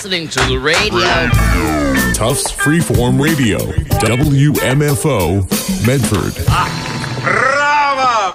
listening to the radio. Tufts Freeform Radio, WMFO, Medford. Bravo!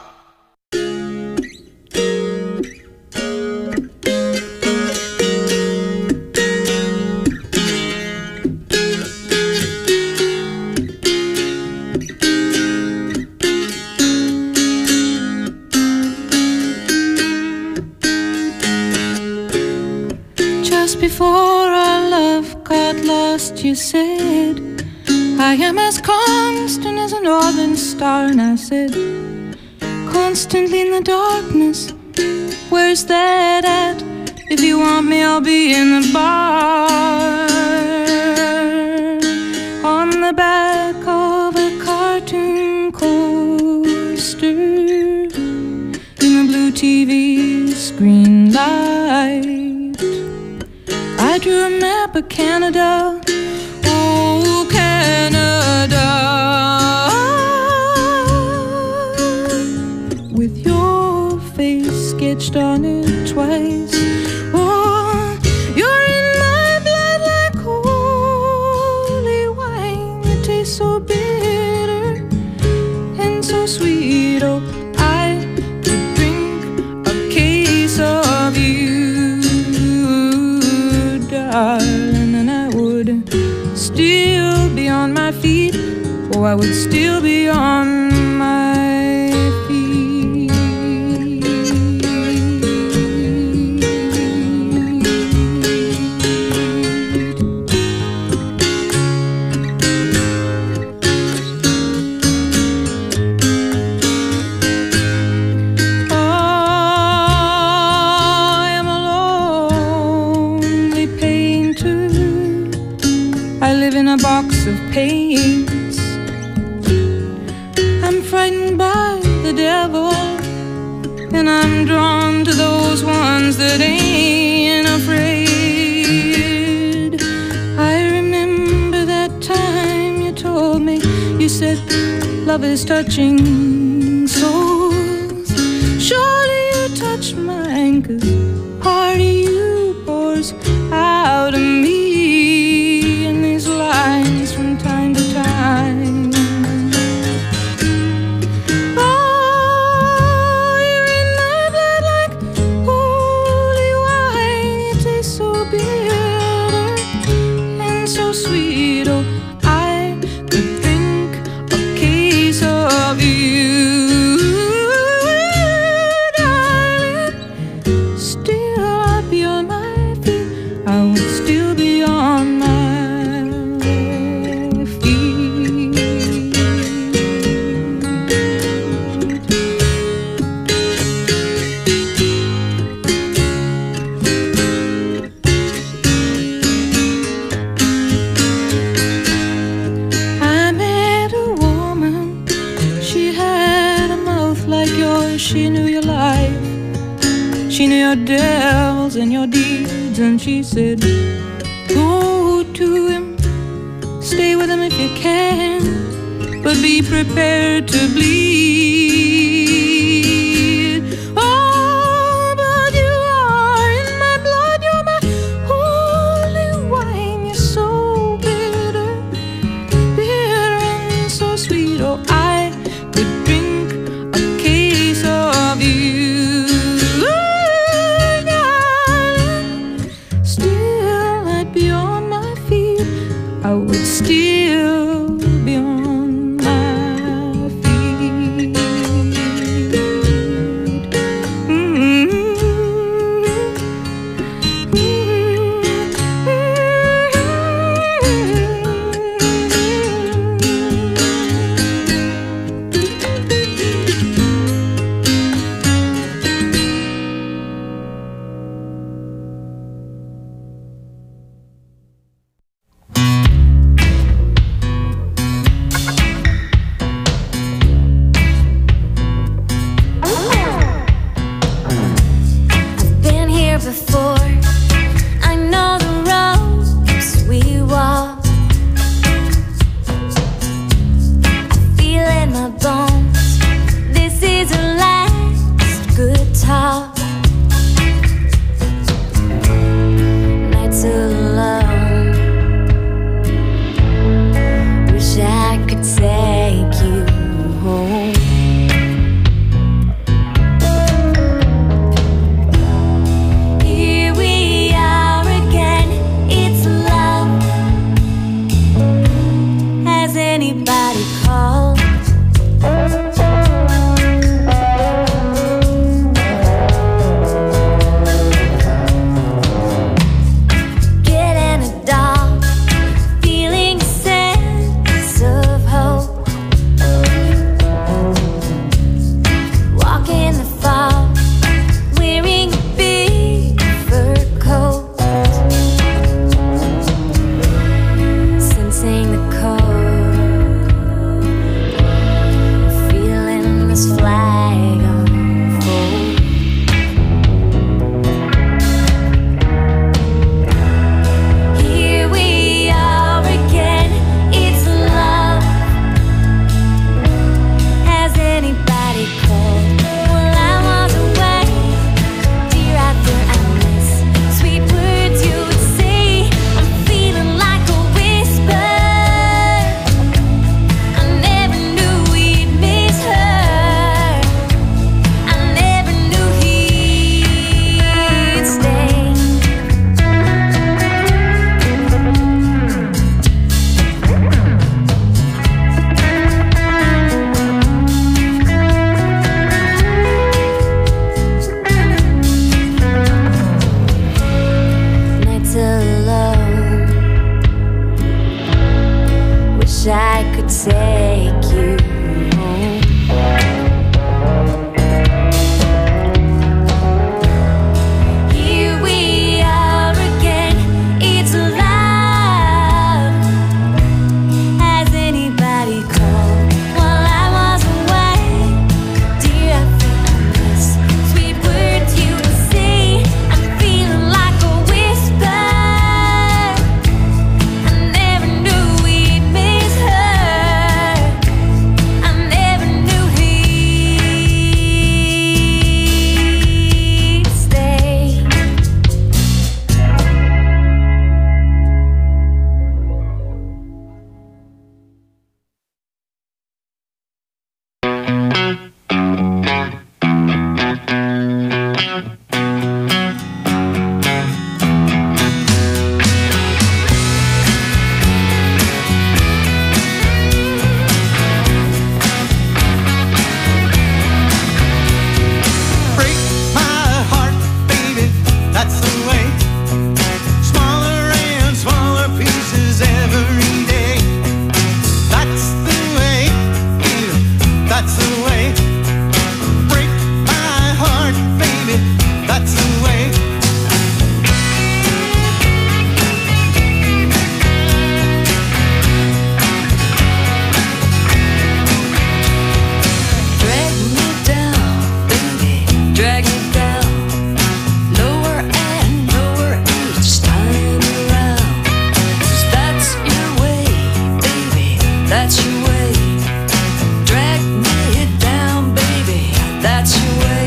Before our love got lost, you said, I am as constant as a northern star. And I said, constantly in the darkness, where's that at? If you want me, I'll be in the bar. On the back of a cartoon coaster, in the blue TV screen light, I drew a map of Canada, oh Canada, with your face sketched on it twice. Oh, you're in my blood like holy wine. It tastes so bitter and so sweet. Oh, I could drink a case of you, darling, and I would still be on my feet. Oh, I would still be on my feet. A box of paints. I'm frightened by the devil, and I'm drawn to those ones that ain't afraid. I remember that time you told me, you said love is touching souls. Surely you touched mine, 'cause part of you pours out of me from time to time. Oh, you're in my blood like holy wine. It tastes so bitter and so sweet. Oh, I could drink a case of you, darling. Still I'd be on my feet. I would still be on my She knew your life, she knew your devils and your deeds, and she said, go to him, stay with him if you can, but be prepared to bleed. Oh, but you are in my blood, you're my holy wine. You're so bitter, bitter and so sweet. Oh, I could drink a case of you, darling. Still I'd be on my feet. I would still be on my feet. anybody calls. Getting a doll, feeling a sense of hope. Walking the fall, wearing a big fur coat. Sensing the cold, feeling this flag unfold. Here we are again, it's love. Has anybody called? Well, I was away, dear, after I miss sweet words you would say. I'm feeling like a whisper. I never knew we'd miss her. I never knew he'd stay. Nights alone, wish I could take you home. Here we are again, it's love. Has anybody called? While I was away, dear, after I miss sweet words you would say. I'm feeling like a whisper. I never knew we'd miss her. I never knew he'd stay. Break my heart, baby, that's the way. Smaller and smaller pieces every day. That's the way, baby, that's the way. Break my heart, baby, that's the way. Drag me down, baby, drag me down. Lower and lower each time around. 'Cause that's your way, baby, that's your way. Drag me down, baby, that's your way.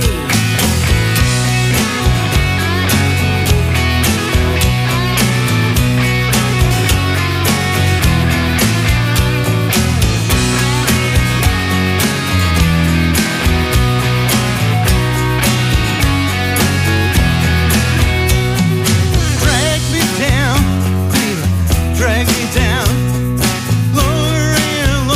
Drag me down, baby, drag me down. Lower and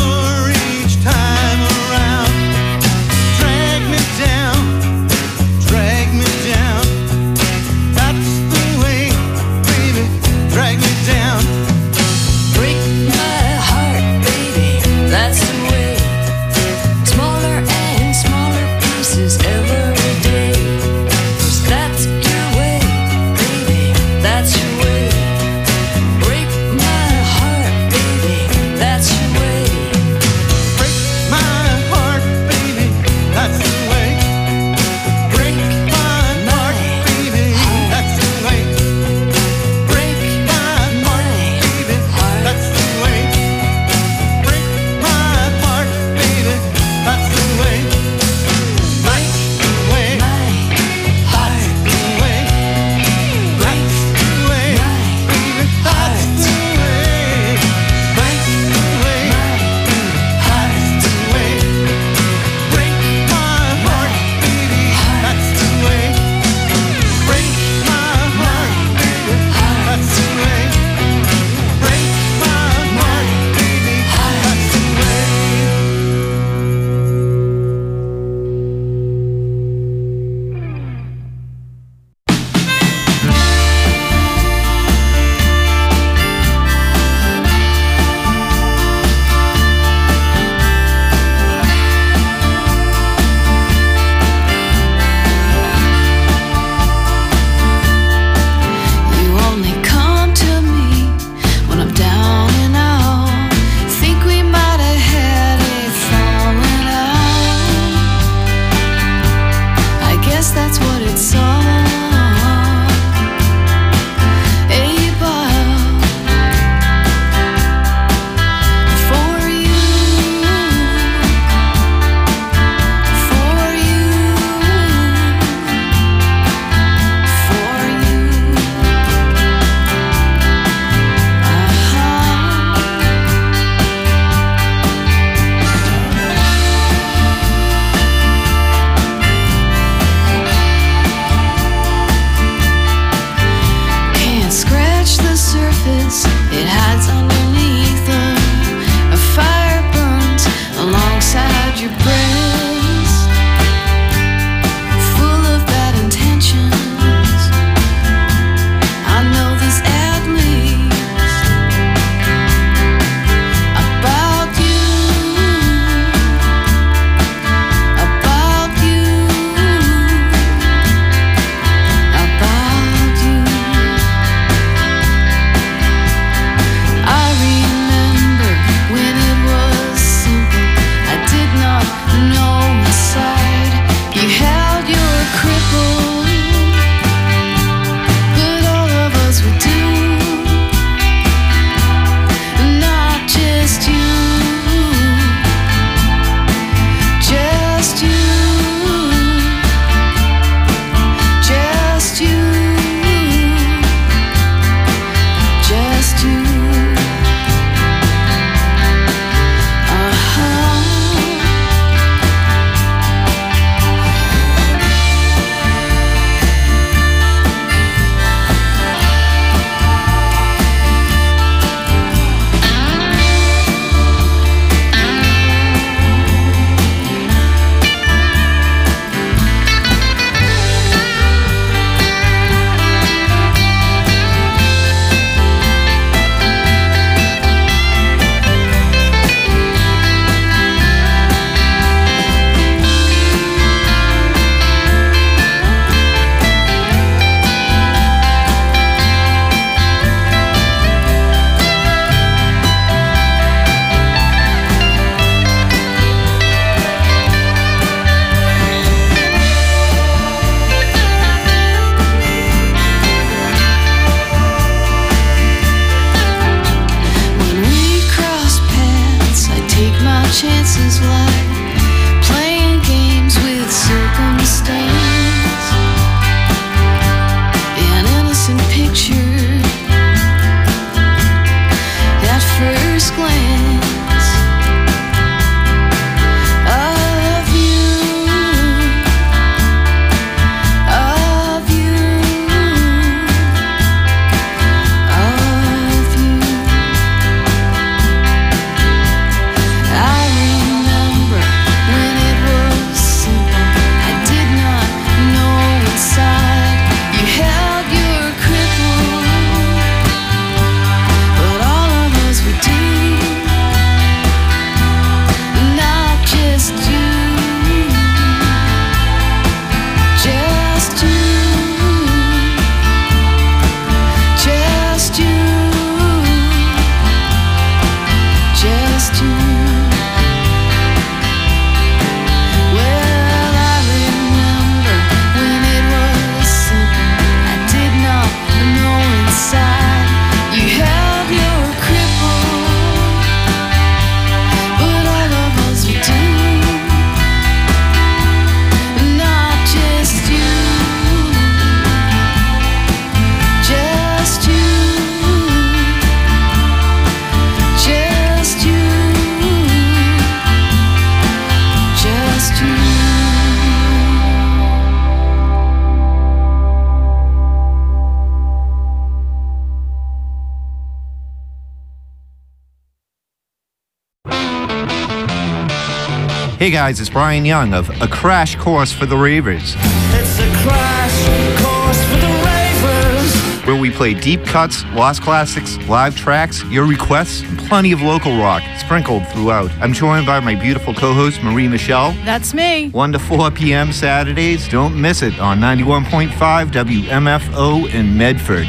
Hey guys, it's Brian Young of A Crash Course for the Ravers. It's a crash course for the ravers. Where we play deep cuts, lost classics, live tracks, your requests, and plenty of local rock sprinkled throughout. I'm joined by my beautiful co-host, Marie Michelle. That's me. 1 to 4 p.m. Saturdays. Don't miss it on 91.5 WMFO in Medford.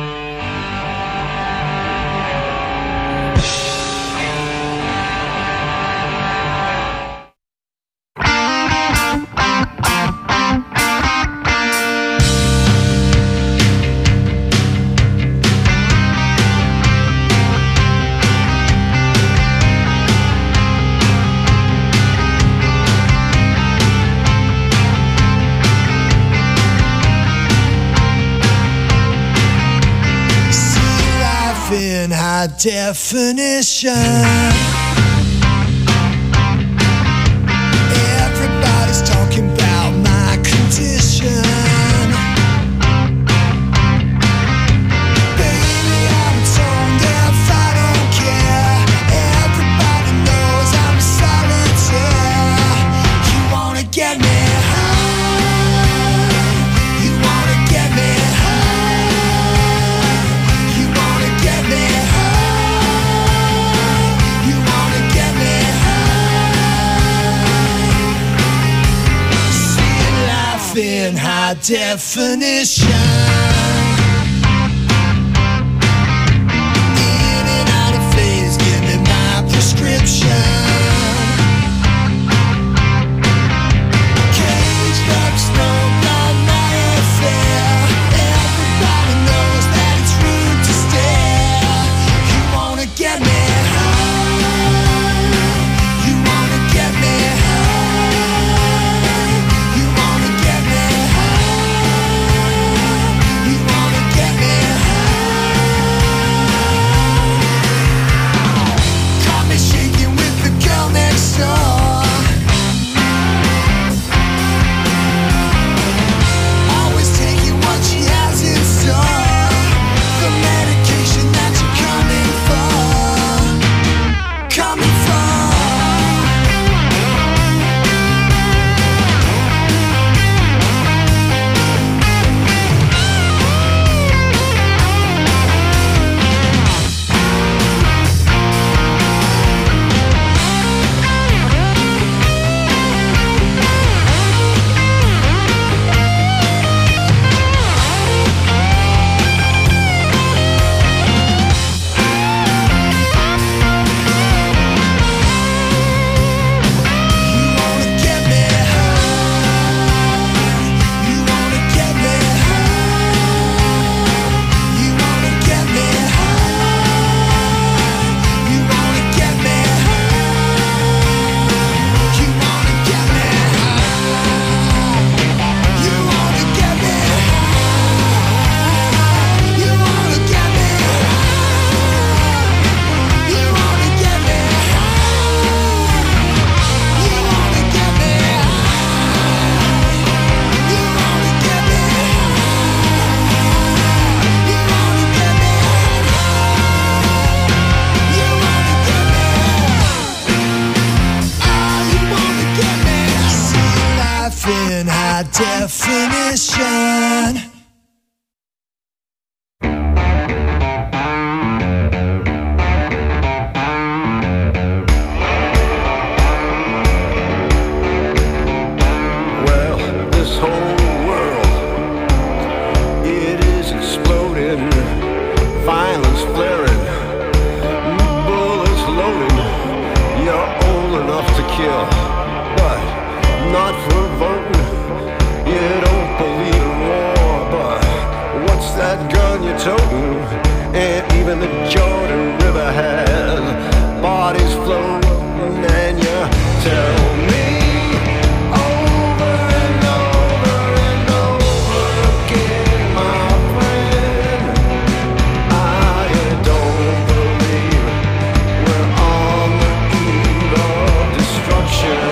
High definition. Everybody's talking about my condition. Baby, I'm tone deaf, I don't care. Everybody knows I'm solitaire. You wanna get me high? You wanna get me high? You wanna get me in high definition. In and out of phase, give me my prescription. Caged up, smoked on my affair. Everybody knows that it's rude to stare. You wanna get me high? You wanna get me high? You wanna get me high? You wanna get me high? Caught me shaking with the girl next door. Always taking what she has in store. The medication that you're coming for. Coming for. In high definition. Well, this whole world, it is exploding, violence flaring, bullets loading. You're old enough to kill, but not for voting. You don't believe in war, but what's that gun you're toting? And even the Jordan River has bodies floating, and you tell me over and over and over again, my friend, I don't believe we're on the eve of destruction.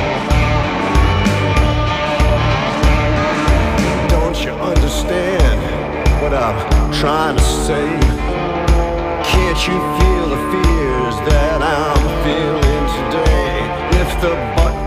Understand what I'm trying to say? Can't you feel the fears that I'm feeling today? If the button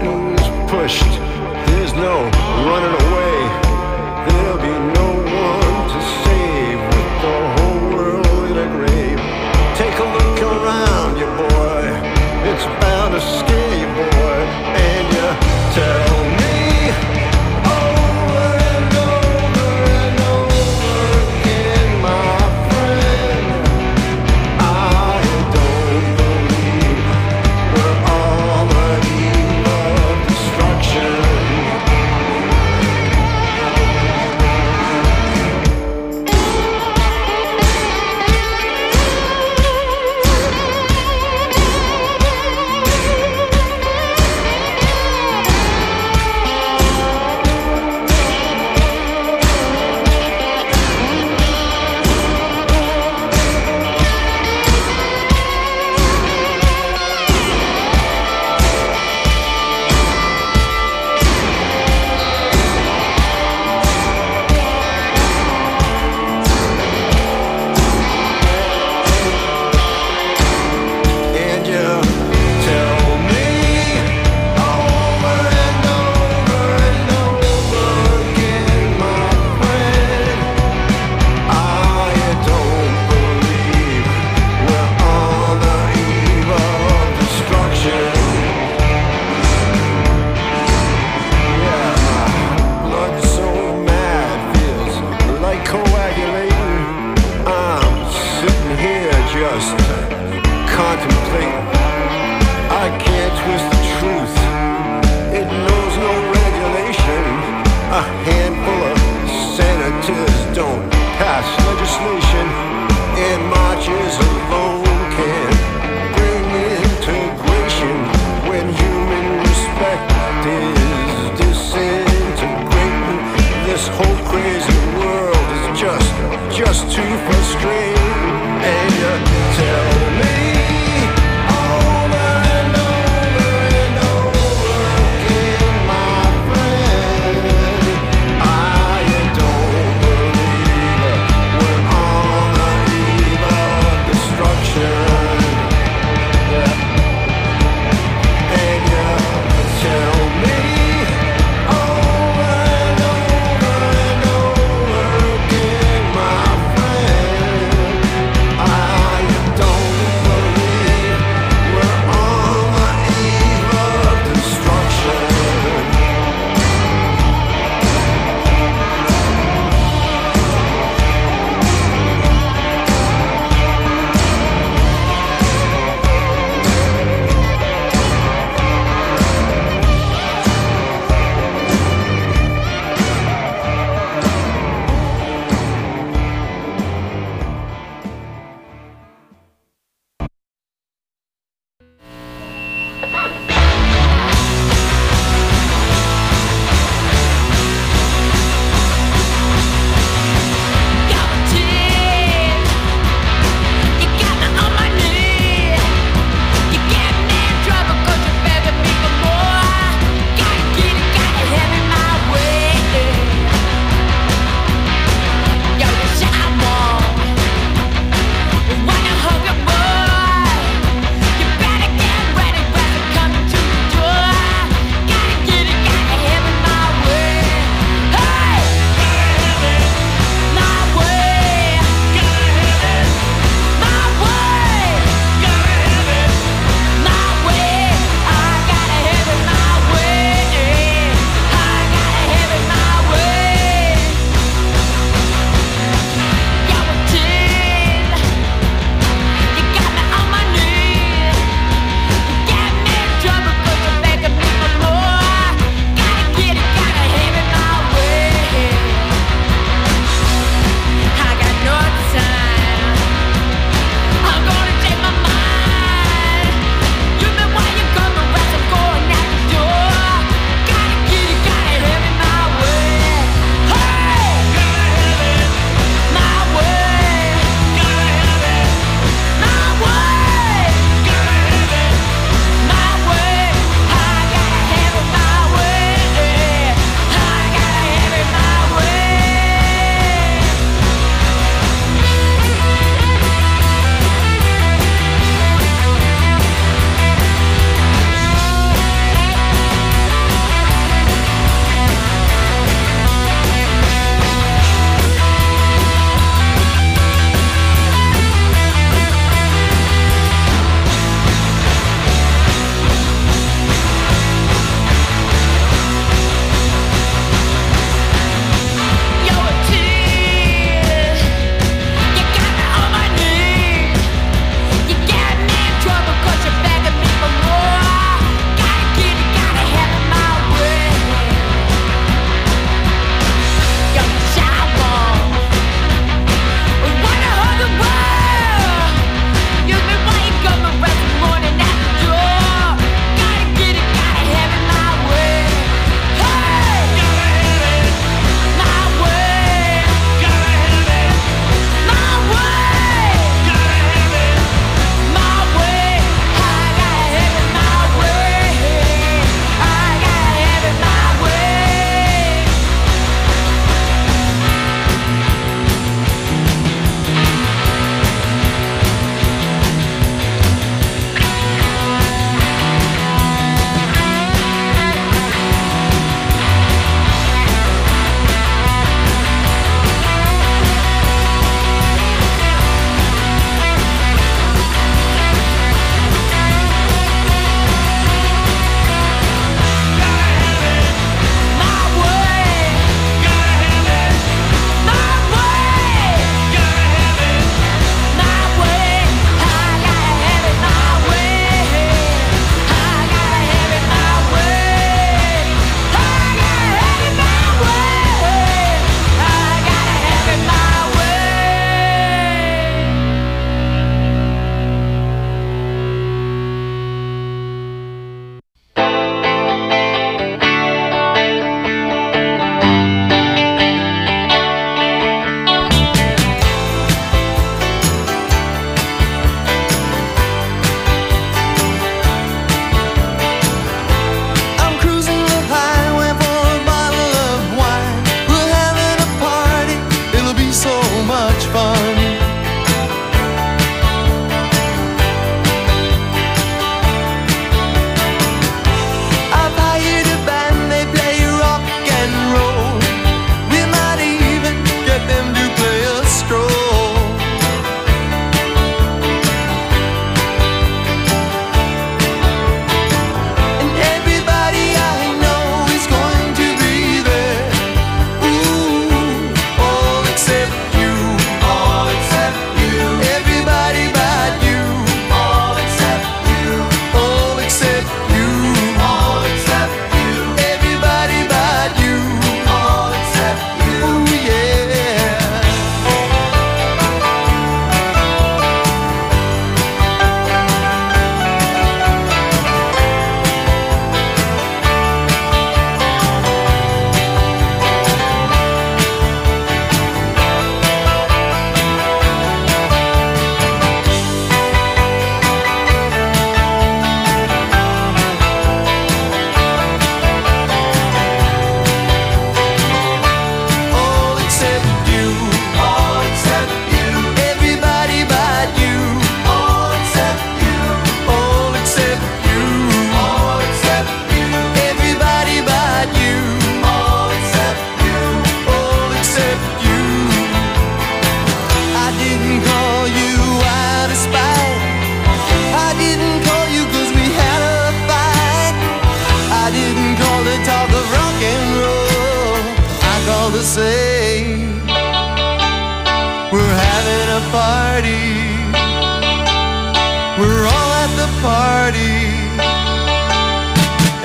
can't twist the truth. It knows no regulation. A handful of senators don't pass legislation, and marches alone can bring integration when human respect is disintegrating. This whole crazy world is just too frustrating. And you tell me over and over and over again, my friend,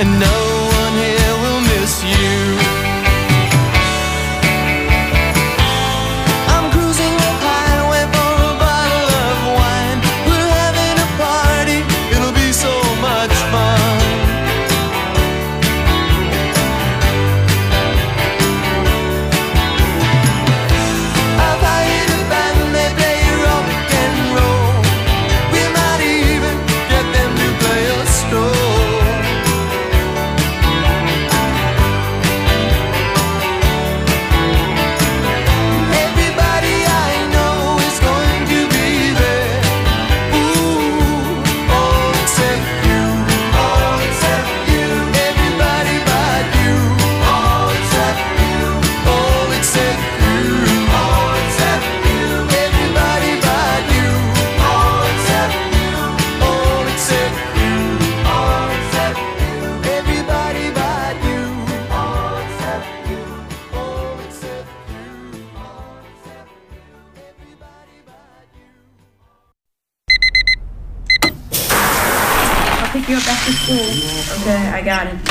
and no one here will miss you. I'm cruising up highway for a bottle of wine. We're having a party, it'll be so much fun. I've hired a band, they play rock and roll. We might even get them to play a stroll. Everybody I know is going to be there. Ooh, all except you. All except you. Everybody but you. All except you. All except you. All except you. Everybody but you. All except you. All except you. All except you. Everybody but you. All except you. All except you. All except you. Everybody but you. I'll pick you up after school. Okay, I got it.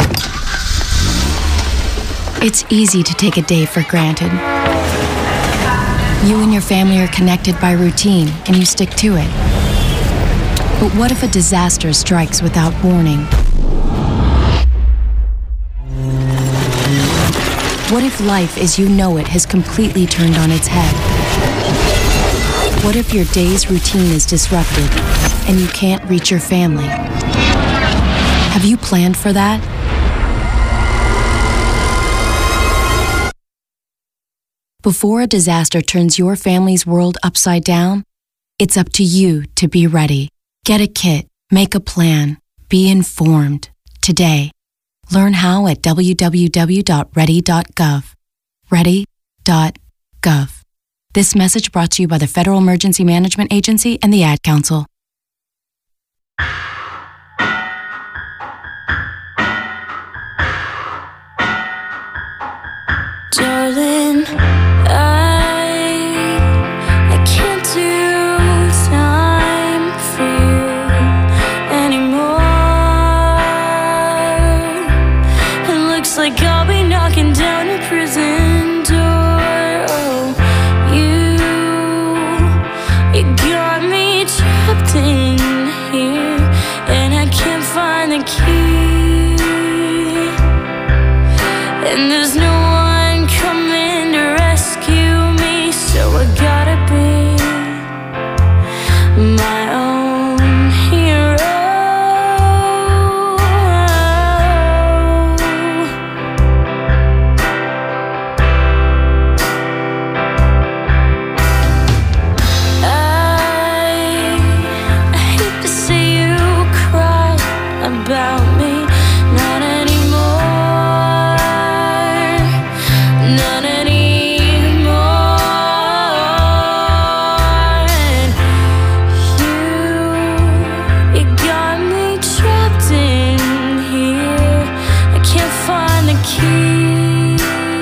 It's easy to take a day for granted. You and your family are connected by routine, and you stick to it. But what if a disaster strikes without warning? What if life as you know it has completely turned on its head? What if your day's routine is disrupted and you can't reach your family? Have you planned for that? Before a disaster turns your family's world upside down, it's up to you to be ready. Get a kit, make a plan, be informed today. Learn how at www.ready.gov. Ready.gov. This message brought to you by the Federal Emergency Management Agency and the Ad Council. Darling, I can't do time for you anymore. It looks like I'll be knocking down a prison door. Oh, you got me trapped in here, and I can't find the key. And there's no one coming to rescue me, so I gotta be my own hero. I hate to see you cry about me. Not anymore. Not anymore. And you got me trapped in here. I can't find the key,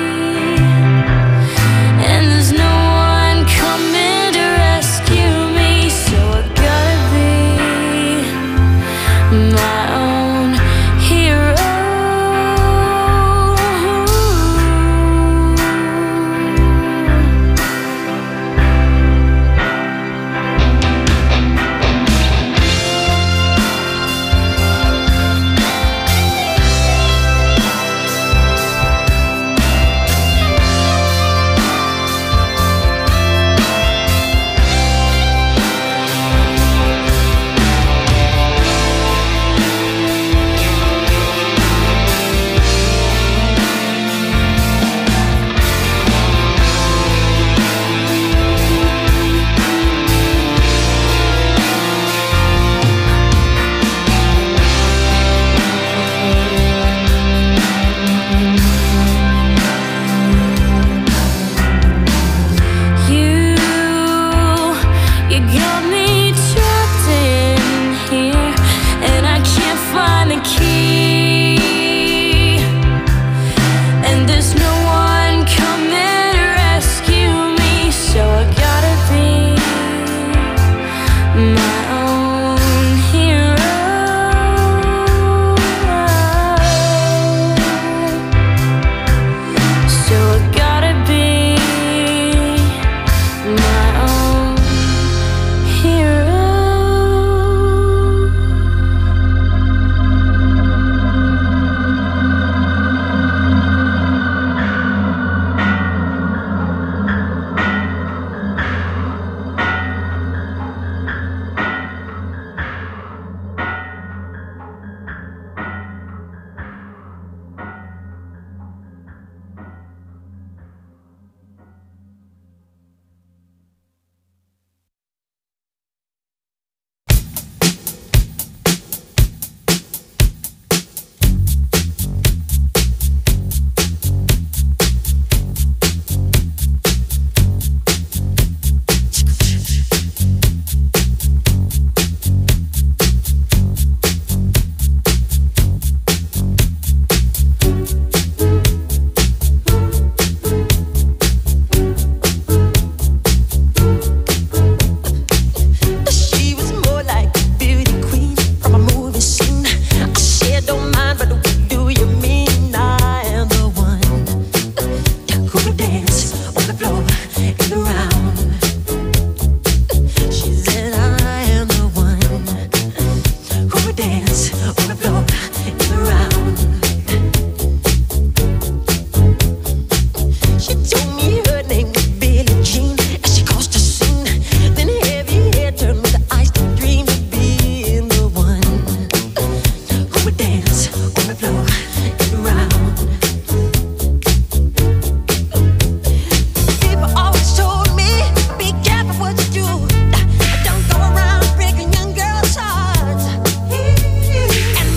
and there's no one coming to rescue me, so I gotta be my own dance on the floor and around. She told me her name was Billie Jean as she caused a scene. Then heavy hair turned with the eyes to dream of being the one who would dance on the floor and around. People always told me, be careful what you do. Don't go around breaking young girls' hearts. And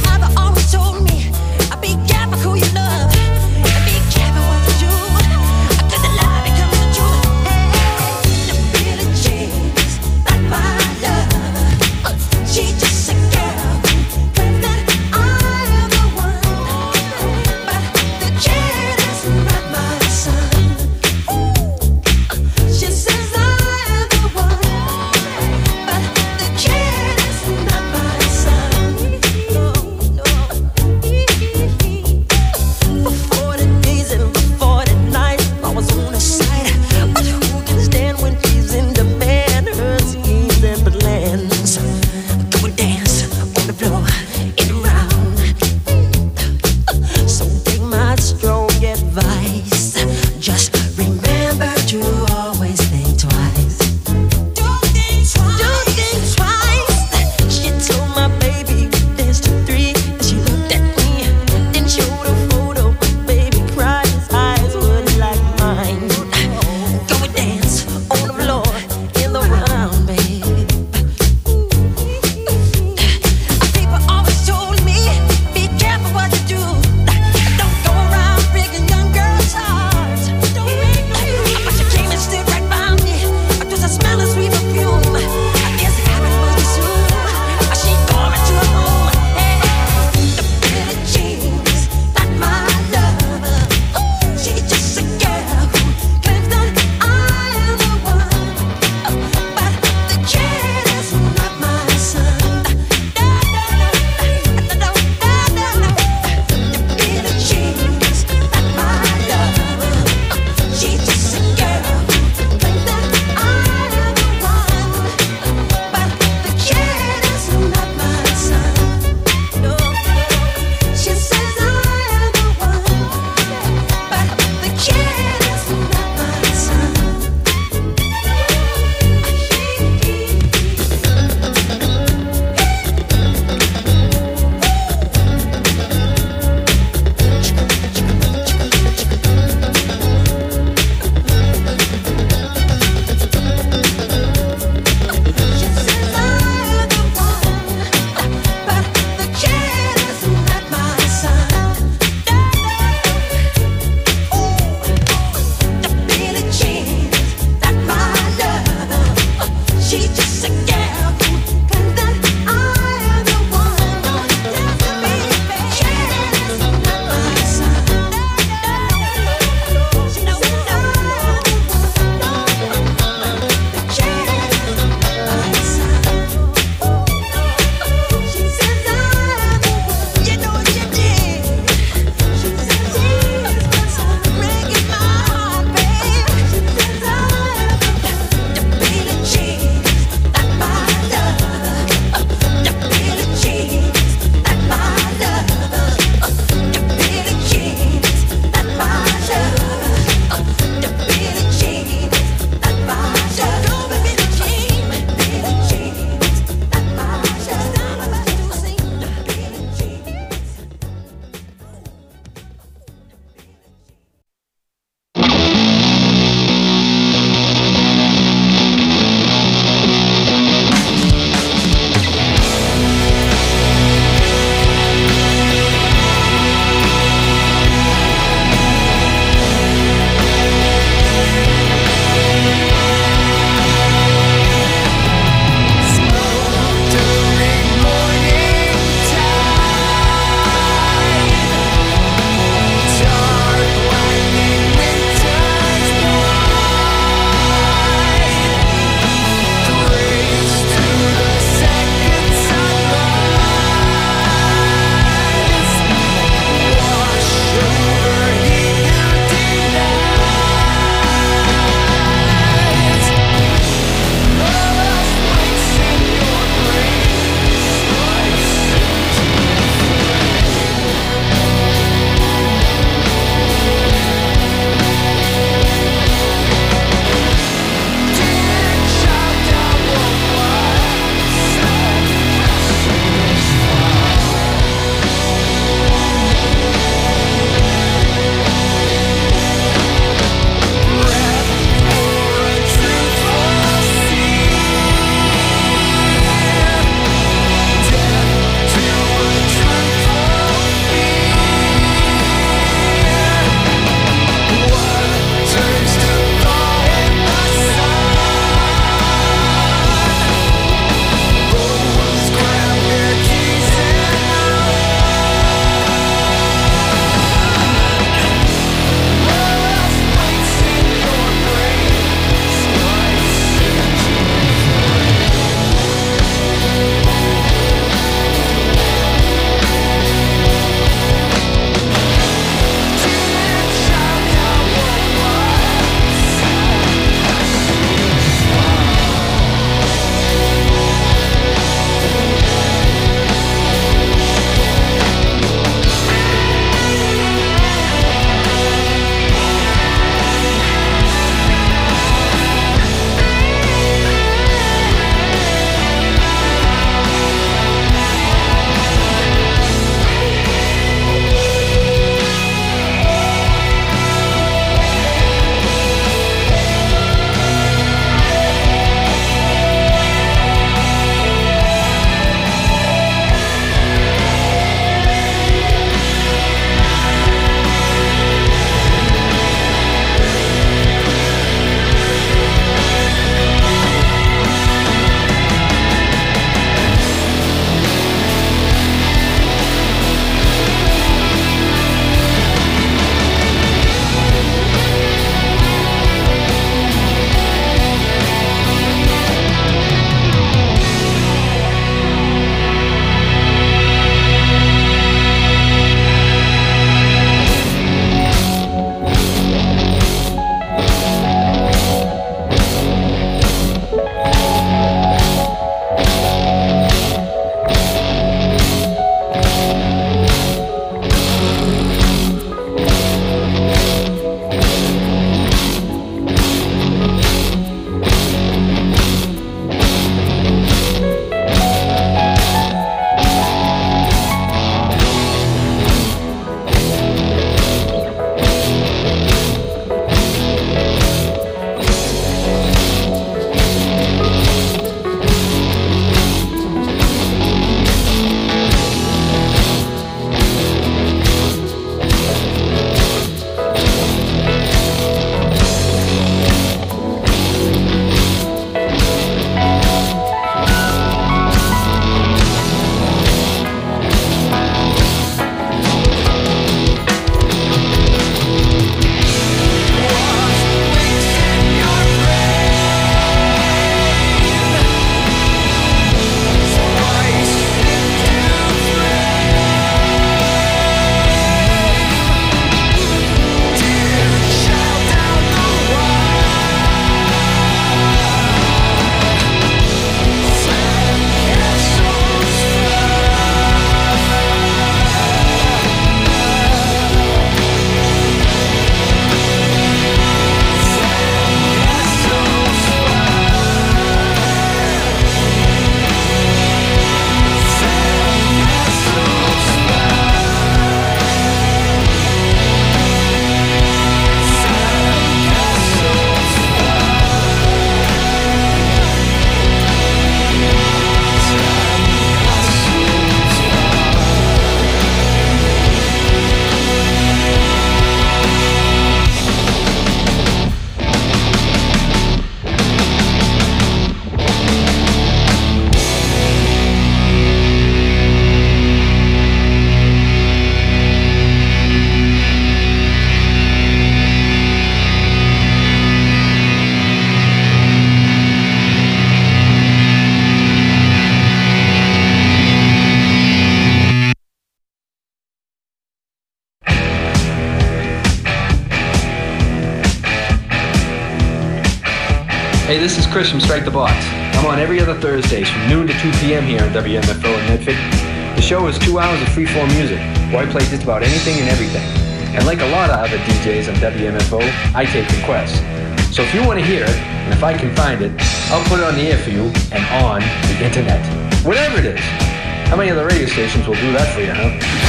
Hey, this is Chris from Strike the Box. I'm on every other Thursdays from noon to 2 p.m. here on WMFO in Medford. The show is 2 hours of freeform music, where I play just about anything and everything. And like a lot of other DJs on WMFO, I take requests. So if you want to hear it, and if I can find it, I'll put it on the air for you and on the internet. Whatever it is. How many other radio stations will do that for you, huh?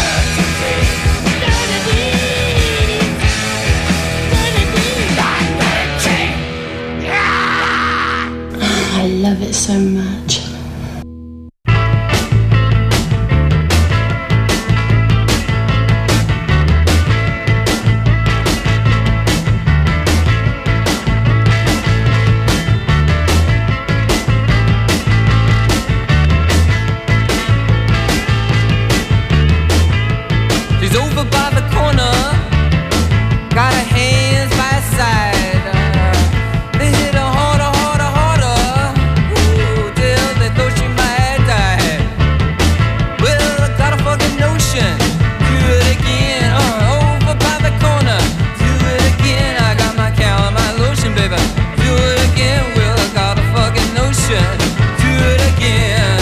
I love it so much. She's over by the corner, got her hands by her side. They hit her harder, harder, harder. Ooh, till they thought she might die. Well, I got a fucking notion. Do it again, over by the corner. Do it again. I got my cow and my lotion, baby. Do it again. Well, I got a fucking notion. Do it again.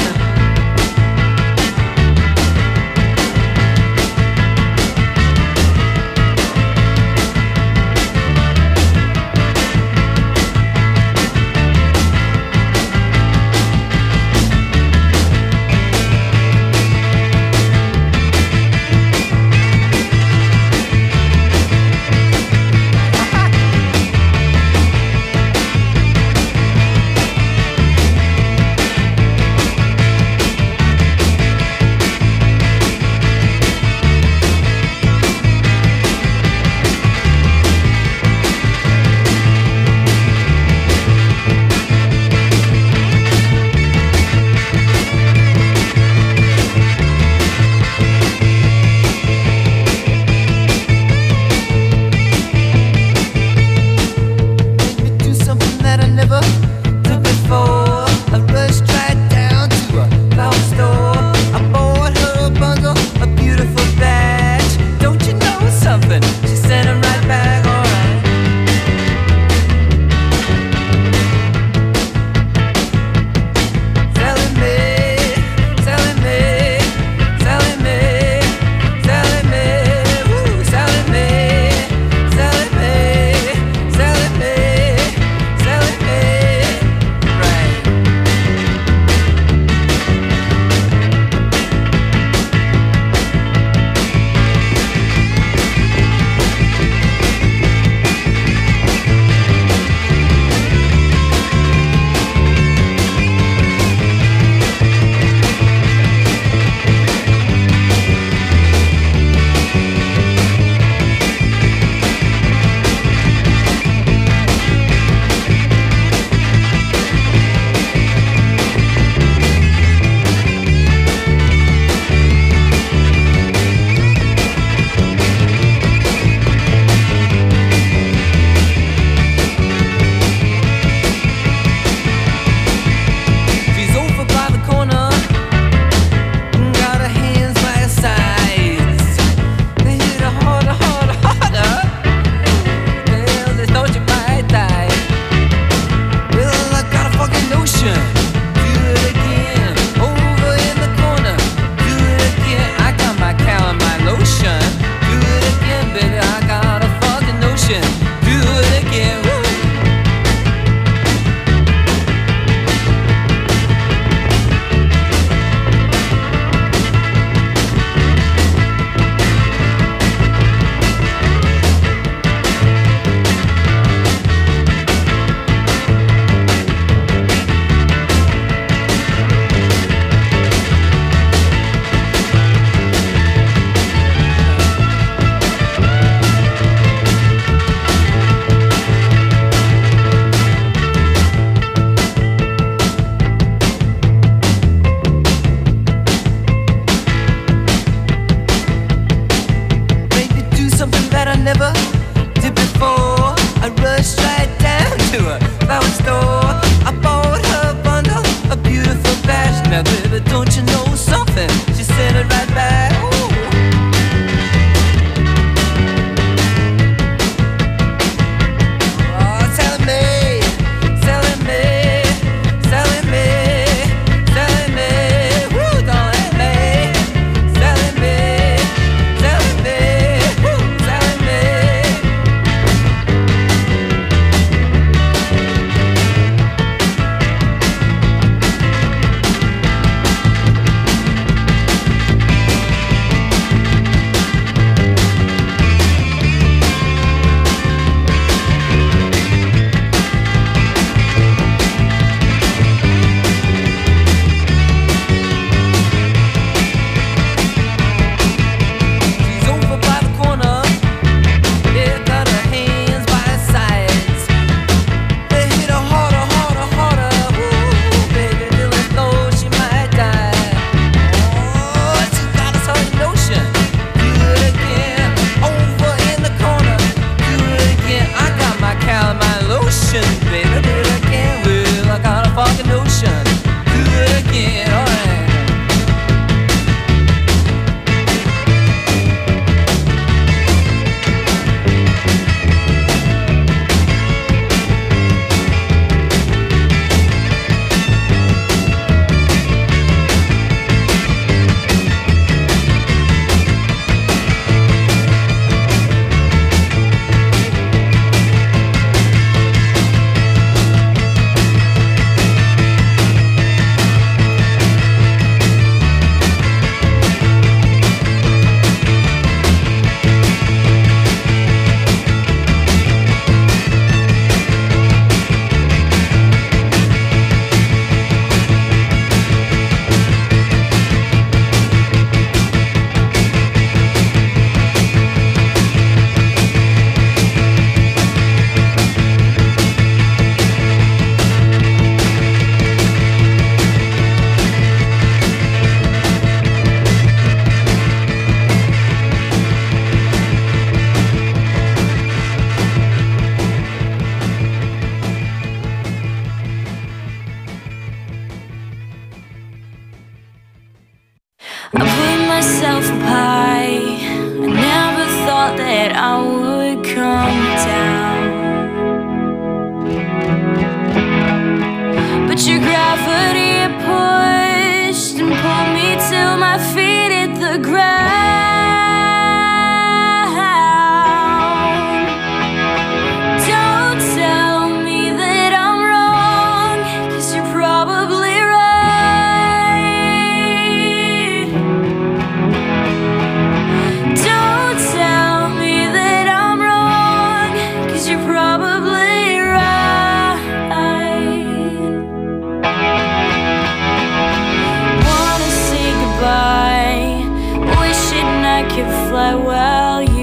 I could fly well.